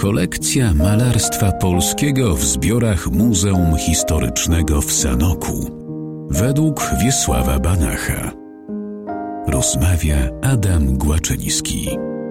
Kolekcja malarstwa polskiego w zbiorach Muzeum Historycznego w Sanoku. Według Wiesława Banacha. Rozmawia Adam Głaczyński.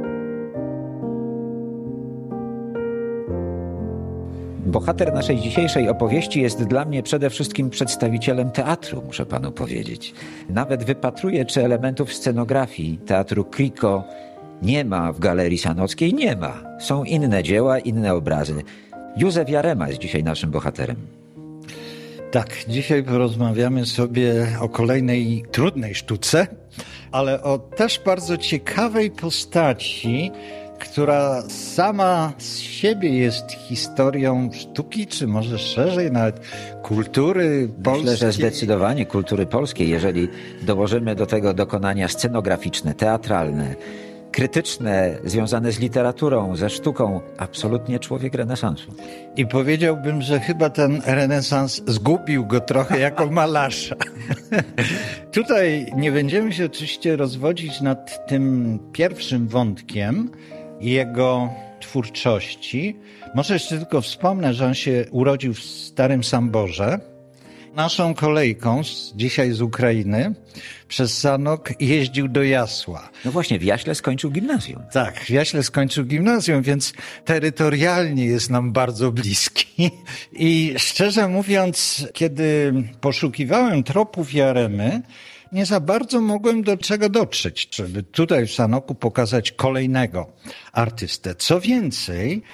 Bohater naszej dzisiejszej opowieści jest dla mnie przede wszystkim przedstawicielem teatru, muszę panu powiedzieć. Nawet wypatruję, czy elementów scenografii teatru Kriko nie ma w Galerii Sanockiej. Nie ma. Są inne dzieła, inne obrazy. Józef Jarema jest dzisiaj naszym bohaterem. Tak, dzisiaj porozmawiamy sobie o kolejnej trudnej sztuce, ale o też bardzo ciekawej postaci, która sama z siebie jest historią sztuki, czy może szerzej nawet kultury polskiej. Myślę, że zdecydowanie kultury polskiej, jeżeli dołożymy do tego dokonania scenograficzne, teatralne, krytyczne, związane z literaturą, ze sztuką, absolutnie człowiek renesansu. I powiedziałbym, że chyba ten renesans zgubił go trochę jako malarza. Tutaj nie będziemy się oczywiście rozwodzić nad tym pierwszym wątkiem jego twórczości. Może jeszcze tylko wspomnę, że on się urodził w Starym Samborze. Naszą kolejką, dzisiaj z Ukrainy, przez Sanok jeździł do Jasła. No właśnie, w Jaśle skończył gimnazjum. Tak, w Jaśle skończył gimnazjum, więc terytorialnie jest nam bardzo bliski. I szczerze mówiąc, kiedy poszukiwałem tropów Jaremy, nie za bardzo mogłem do czego dotrzeć, żeby tutaj w Sanoku pokazać kolejnego artystę. Co więcej,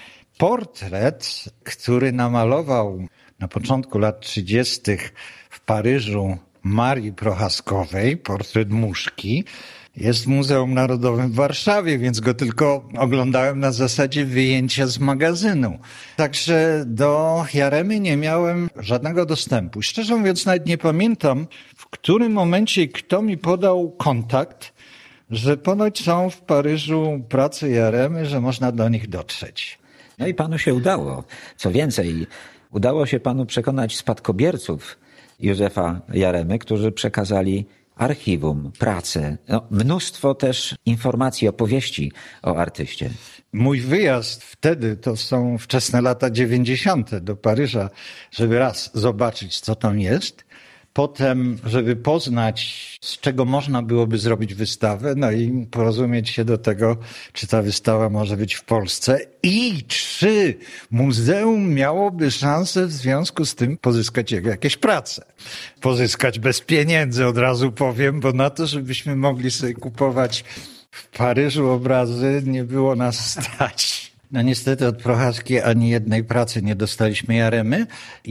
portret, który namalował na początku lat 30. w Paryżu Marii Prochaskowej, portret Muszki, jest w Muzeum Narodowym w Warszawie, więc go tylko oglądałem na zasadzie wyjęcia z magazynu. Także do Jaremy nie miałem żadnego dostępu. Szczerze mówiąc, nawet nie pamiętam, w którym momencie i kto mi podał kontakt, że ponoć są w Paryżu prace Jaremy, że można do nich dotrzeć. No i panu się udało. Co więcej, udało się panu przekonać spadkobierców Józefa Jaremy, którzy przekazali archiwum, pracę, mnóstwo też informacji, opowieści o artyście. Mój wyjazd wtedy, to są wczesne lata 90. do Paryża, żeby raz zobaczyć, co tam jest, potem, żeby poznać, z czego można byłoby zrobić wystawę, no i porozumieć się do tego, czy ta wystawa może być w Polsce i czy muzeum miałoby szansę w związku z tym pozyskać jakieś prace. Pozyskać bez pieniędzy, od razu powiem, bo na to, żebyśmy mogli sobie kupować w Paryżu obrazy, nie było nas stać. No niestety od Prochaskiej ani jednej pracy nie dostaliśmy Jaremy.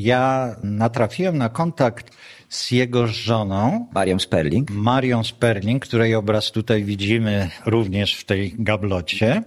Ja natrafiłem na kontakt z jego żoną Marią Sperling, której obraz tutaj widzimy również w tej gablocie.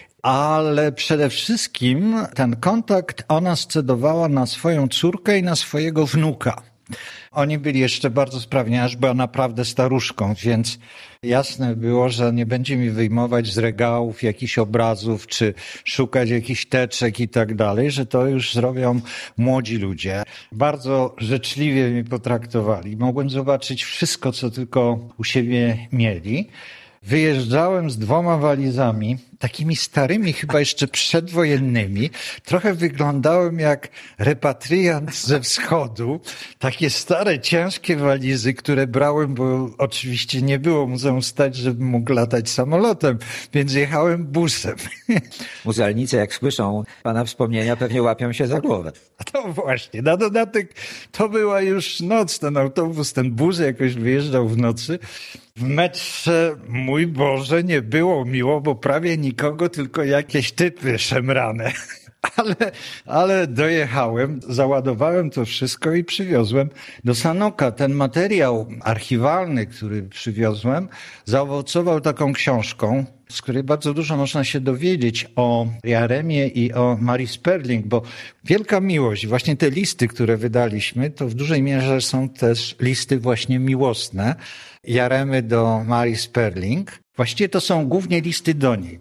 Ale przede wszystkim ten kontakt ona scedowała na swoją córkę i na swojego wnuka. Oni byli jeszcze bardzo sprawni, aż była naprawdę staruszką, więc jasne było, że nie będzie mi wyjmować z regałów jakichś obrazów, czy szukać jakichś teczek i tak dalej, że to już zrobią młodzi ludzie. Bardzo życzliwie mnie potraktowali. Mogłem zobaczyć wszystko, co tylko u siebie mieli. Wyjeżdżałem z 2 walizami, takimi starymi, chyba jeszcze przedwojennymi. Trochę wyglądałem jak repatriant ze wschodu. Takie stare, ciężkie walizy, które brałem, bo oczywiście nie było muzeum stać, żebym mógł latać samolotem, więc jechałem busem. Muzealnicy, jak słyszą pana wspomnienia, pewnie łapią się za głowę. A to właśnie, na dodatek to była już noc, ten autobus, ten bus jakoś wyjeżdżał w nocy. W metrze, mój Boże, nie było miło, bo prawie nikogo, tylko jakieś typy szemrane. Ale dojechałem, załadowałem to wszystko i przywiozłem do Sanoka. Ten materiał archiwalny, który przywiozłem, zaowocował taką książką, z której bardzo dużo można się dowiedzieć o Jaremie i o Marii Sperling, bo wielka miłość, właśnie te listy, które wydaliśmy, to w dużej mierze są też listy właśnie miłosne Jaremy do Marii Sperling. Właściwie to są głównie listy do niej.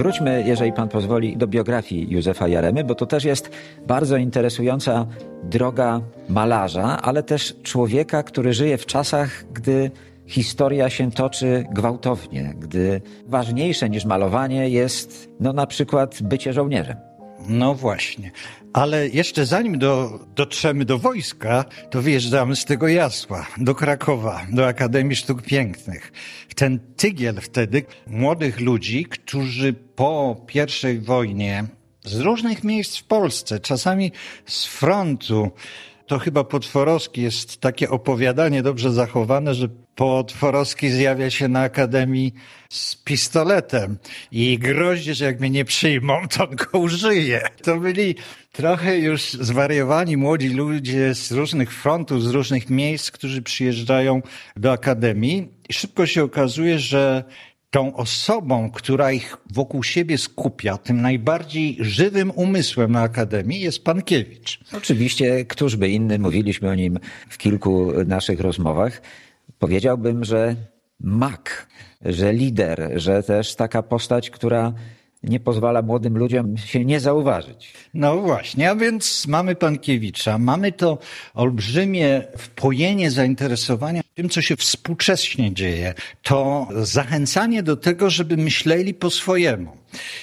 wróćmy, jeżeli pan pozwoli, do biografii Józefa Jaremy, bo to też jest bardzo interesująca droga malarza, ale też człowieka, który żyje w czasach, gdy historia się toczy gwałtownie, gdy ważniejsze niż malowanie jest, na przykład bycie żołnierzem. No właśnie. Ale jeszcze zanim dotrzemy do wojska, to wyjeżdżamy z tego Jasła do Krakowa, do Akademii Sztuk Pięknych. Ten tygiel wtedy młodych ludzi, którzy po I wojnie z różnych miejsc w Polsce, czasami z frontu, to chyba Potworowski jest takie opowiadanie dobrze zachowane, że Potworowski zjawia się na Akademii z pistoletem i grozi, że jak mnie nie przyjmą, to on go użyje. To byli trochę już zwariowani młodzi ludzie z różnych frontów, z różnych miejsc, którzy przyjeżdżają do Akademii i szybko się okazuje, że tą osobą, która ich wokół siebie skupia, tym najbardziej żywym umysłem na Akademii jest Pankiewicz. Oczywiście, któż by inny, mówiliśmy o nim w kilku naszych rozmowach. Powiedziałbym, że mak, że lider, że też taka postać, która nie pozwala młodym ludziom się nie zauważyć. No właśnie, a więc mamy Pankiewicza, mamy to olbrzymie wpojenie zainteresowania tym, co się współcześnie dzieje. To zachęcanie do tego, żeby myśleli po swojemu.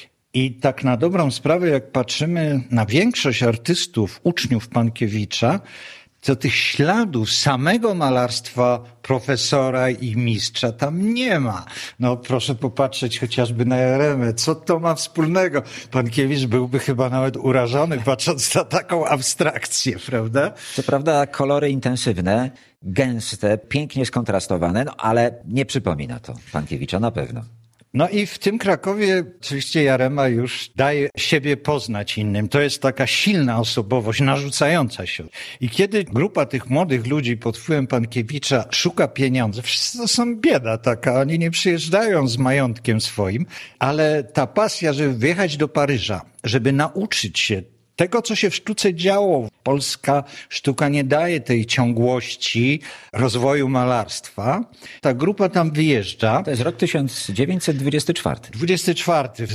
I tak na dobrą sprawę, jak patrzymy na większość artystów, uczniów Pankiewicza, to tych śladów samego malarstwa profesora i mistrza tam nie ma. No proszę popatrzeć chociażby na Jaremę. Co to ma wspólnego? Pankiewicz byłby chyba nawet urażony, patrząc na taką abstrakcję, prawda? Co prawda kolory intensywne, gęste, pięknie skontrastowane, ale nie przypomina to Pankiewicza na pewno. No i w tym Krakowie oczywiście Jarema już daje siebie poznać innym. To jest taka silna osobowość, narzucająca się. I kiedy grupa tych młodych ludzi pod wpływem Pankiewicza szuka pieniędzy, wszyscy to są bieda taka, oni nie przyjeżdżają z majątkiem swoim, ale ta pasja, żeby wyjechać do Paryża, żeby nauczyć się tego, co się w sztuce działo. Polska sztuka nie daje tej ciągłości rozwoju malarstwa. Ta grupa tam wyjeżdża. To jest rok 1924. 24. W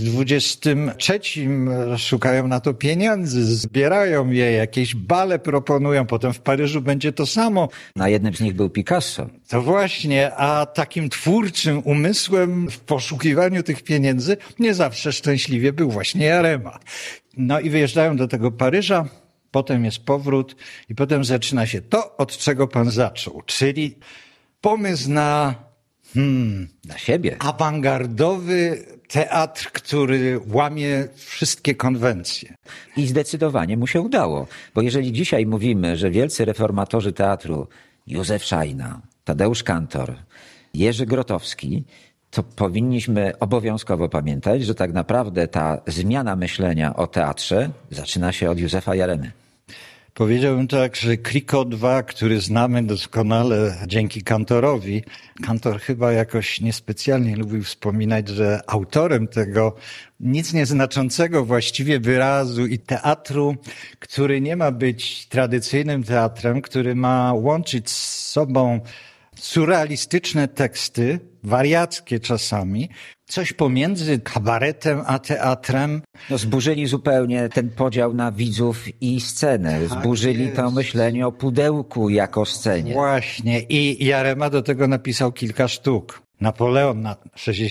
23 szukają na to pieniędzy, zbierają je, jakieś bale proponują, potem w Paryżu będzie to samo. Na jednym z nich był Picasso. To właśnie, a takim twórczym umysłem w poszukiwaniu tych pieniędzy nie zawsze szczęśliwie był właśnie Jarema. No i wyjeżdżają do tego Paryża, potem jest powrót i potem zaczyna się to, od czego pan zaczął, czyli pomysł na siebie. Awangardowy teatr, który łamie wszystkie konwencje. I zdecydowanie mu się udało, bo jeżeli dzisiaj mówimy, że wielcy reformatorzy teatru, Józef Szajna, Tadeusz Kantor, Jerzy Grotowski, to powinniśmy obowiązkowo pamiętać, że tak naprawdę ta zmiana myślenia o teatrze zaczyna się od Józefa Jaremy. Powiedziałbym tak, że Kriko 2, który znamy doskonale dzięki Kantorowi, Kantor chyba jakoś niespecjalnie lubił wspominać, że autorem tego nic nieznaczącego właściwie wyrazu i teatru, który nie ma być tradycyjnym teatrem, który ma łączyć z sobą surrealistyczne teksty, wariackie czasami, coś pomiędzy kabaretem a teatrem. No, zburzyli zupełnie ten podział na widzów i scenę. Zburzyli to myślenie o pudełku jako scenie. Właśnie. I Jarema do tego napisał kilka sztuk. Napoleon na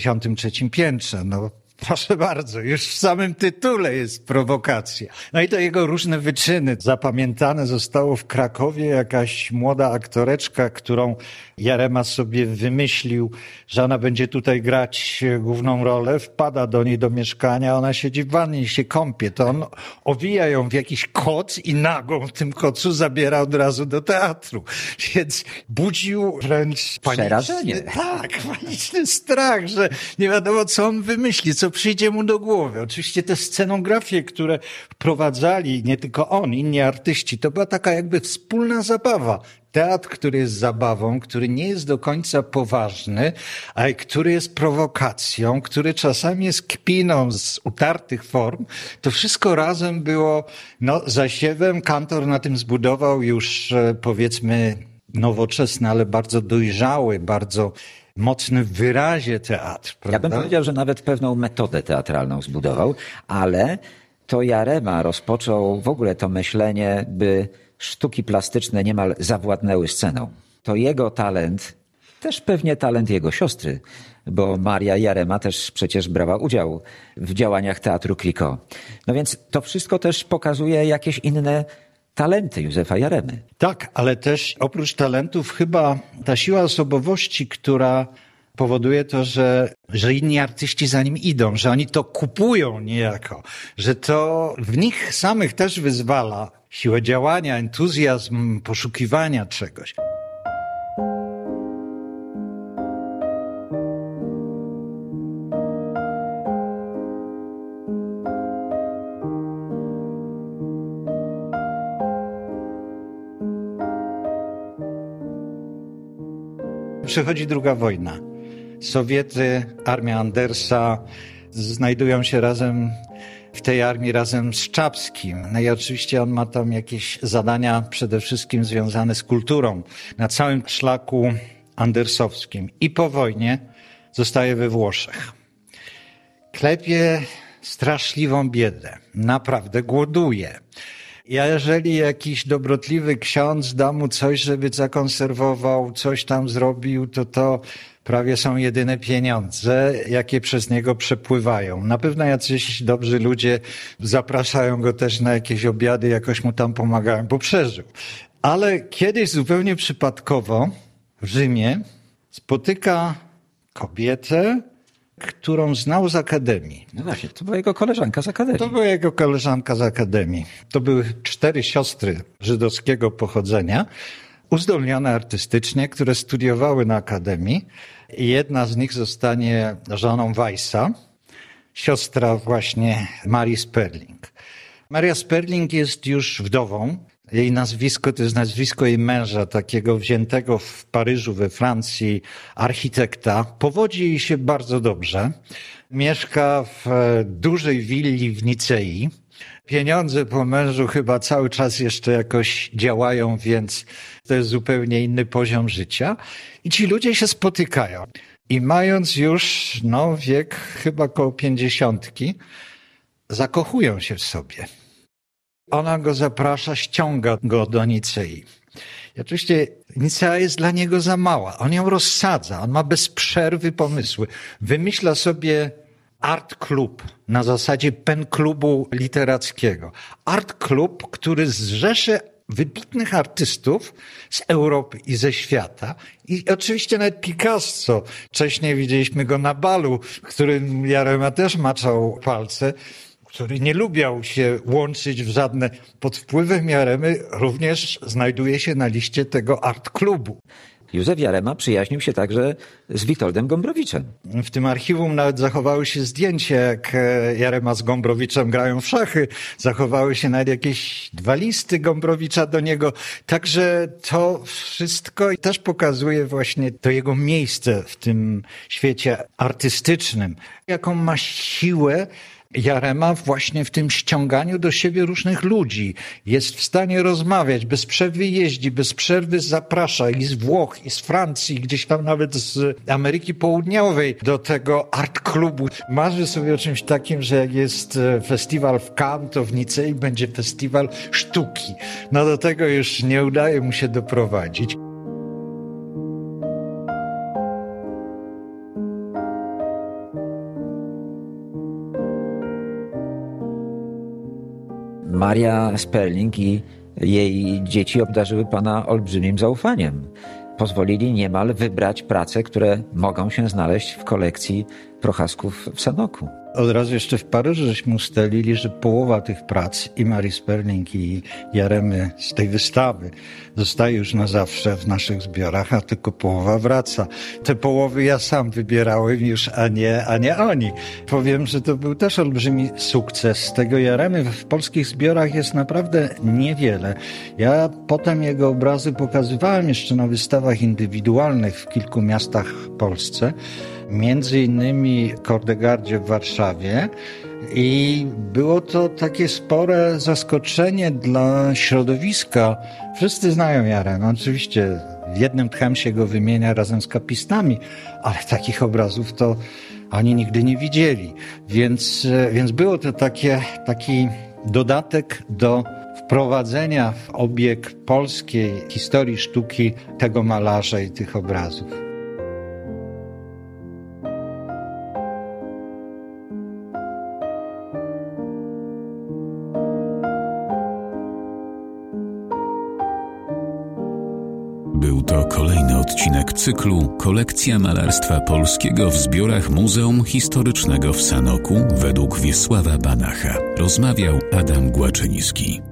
63. piętrze. No proszę bardzo, już w samym tytule jest prowokacja. No i to jego różne wyczyny. Zapamiętane zostało w Krakowie jakaś młoda aktoreczka, którą Jarema sobie wymyślił, że ona będzie tutaj grać główną rolę. Wpada do niej do mieszkania, ona siedzi w wannie i się kąpie. To on owija ją w jakiś koc i nagą w tym kocu zabiera od razu do teatru. Więc budził wręcz przerażenie. Paniczny strach, że nie wiadomo, co on wymyśli, co przyjdzie mu do głowy. Oczywiście te scenografie, które wprowadzali, nie tylko on, inni artyści, to była taka jakby wspólna zabawa. Teatr, który jest zabawą, który nie jest do końca poważny, ale który jest prowokacją, który czasami jest kpiną z utartych form, to wszystko razem było zasiewem. Kantor na tym zbudował już powiedzmy nowoczesny, ale bardzo dojrzały, bardzo mocny w wyrazie teatr, prawda? Ja bym powiedział, że nawet pewną metodę teatralną zbudował, ale to Jarema rozpoczął w ogóle to myślenie, by sztuki plastyczne niemal zawładnęły sceną. To jego talent, też pewnie talent jego siostry, bo Maria Jarema też przecież brała udział w działaniach Teatru Kriko. No więc to wszystko też pokazuje jakieś inne talenty Józefa Jaremy. Tak, ale też oprócz talentów chyba ta siła osobowości, która powoduje to, że inni artyści za nim idą, że oni to kupują niejako, że to w nich samych też wyzwala siłę działania, entuzjazm, poszukiwania czegoś. Przychodzi II wojna. Sowiety, armia Andersa znajdują się razem w tej armii razem z Czapskim. No i oczywiście on ma tam jakieś zadania przede wszystkim związane z kulturą na całym szlaku andersowskim. I po wojnie zostaje we Włoszech. Klepie straszliwą biedę. Naprawdę głoduje. Jeżeli jakiś dobrotliwy ksiądz da mu coś, żeby zakonserwował, coś tam zrobił, to prawie są jedyne pieniądze, jakie przez niego przepływają. Na pewno jacyś dobrzy ludzie zapraszają go też na jakieś obiady, jakoś mu tam pomagają, bo przeżył. Ale kiedyś zupełnie przypadkowo w Rzymie spotyka kobietę, którą znał z akademii. No właśnie, to była jego koleżanka z akademii. To była jego koleżanka z akademii. To były 4 siostry żydowskiego pochodzenia, uzdolnione artystycznie, które studiowały na akademii. I jedna z nich zostanie żoną Weissa, siostra właśnie Marii Sperling. Maria Sperling jest już wdową. Jej nazwisko to jest nazwisko jej męża, takiego wziętego w Paryżu, we Francji, architekta. Powodzi jej się bardzo dobrze. Mieszka w dużej willi w Nicei. Pieniądze po mężu chyba cały czas jeszcze jakoś działają, więc to jest zupełnie inny poziom życia. I ci ludzie się spotykają. I mając już wiek chyba koło 50, zakochują się w sobie. Ona go zaprasza, ściąga go do Nicei. I oczywiście Nicea jest dla niego za mała. On ją rozsadza. On ma bez przerwy pomysły. Wymyśla sobie art klub na zasadzie pen klubu literackiego. Art klub, który zrzeszy wybitnych artystów z Europy i ze świata. I oczywiście nawet Picasso. Wcześniej widzieliśmy go na balu, w którym Jarema też maczał palce, który nie lubiał się łączyć w żadne. Pod wpływem Jaremy również znajduje się na liście tego art klubu. Józef Jarema przyjaźnił się także z Witoldem Gombrowiczem. W tym archiwum nawet zachowały się zdjęcia, jak Jarema z Gombrowiczem grają w szachy. Zachowały się nawet jakieś 2 listy Gombrowicza do niego. Także to wszystko też pokazuje właśnie to jego miejsce w tym świecie artystycznym. Jaką ma siłę Jarema właśnie w tym ściąganiu do siebie różnych ludzi. Jest w stanie rozmawiać, bez przerwy jeździ, bez przerwy zaprasza i z Włoch, i z Francji, gdzieś tam nawet z Ameryki Południowej do tego art klubu. Marzy sobie o czymś takim, że jak jest festiwal w Cannes, to w Nicei będzie festiwal sztuki. No do tego już nie udaje mu się doprowadzić. Maria Sperling i jej dzieci obdarzyły pana olbrzymim zaufaniem. Pozwolili niemal wybrać prace, które mogą się znaleźć w kolekcji Prochasków w Sanoku. Od razu jeszcze w Paryżu żeśmy ustalili, że połowa tych prac i Marii Sperling i Jaremy z tej wystawy zostaje już na zawsze w naszych zbiorach, a tylko połowa wraca. Te połowy ja sam wybierałem już, a nie oni. Powiem, że to był też olbrzymi sukces. Tego Jaremy w polskich zbiorach jest naprawdę niewiele. Ja potem jego obrazy pokazywałem jeszcze na wystawach indywidualnych w kilku miastach w Polsce. Między innymi Kordegardzie w Warszawie i było to takie spore zaskoczenie dla środowiska. Wszyscy znają Jaremę, oczywiście jednym tchem się go wymienia razem z kapistami, ale takich obrazów to oni nigdy nie widzieli. Więc było to taki dodatek do wprowadzenia w obieg polskiej historii sztuki tego malarza i tych obrazów. Był to kolejny odcinek cyklu Kolekcja malarstwa polskiego w zbiorach Muzeum Historycznego w Sanoku według Wiesława Banacha. Rozmawiał Adam Głaczyński.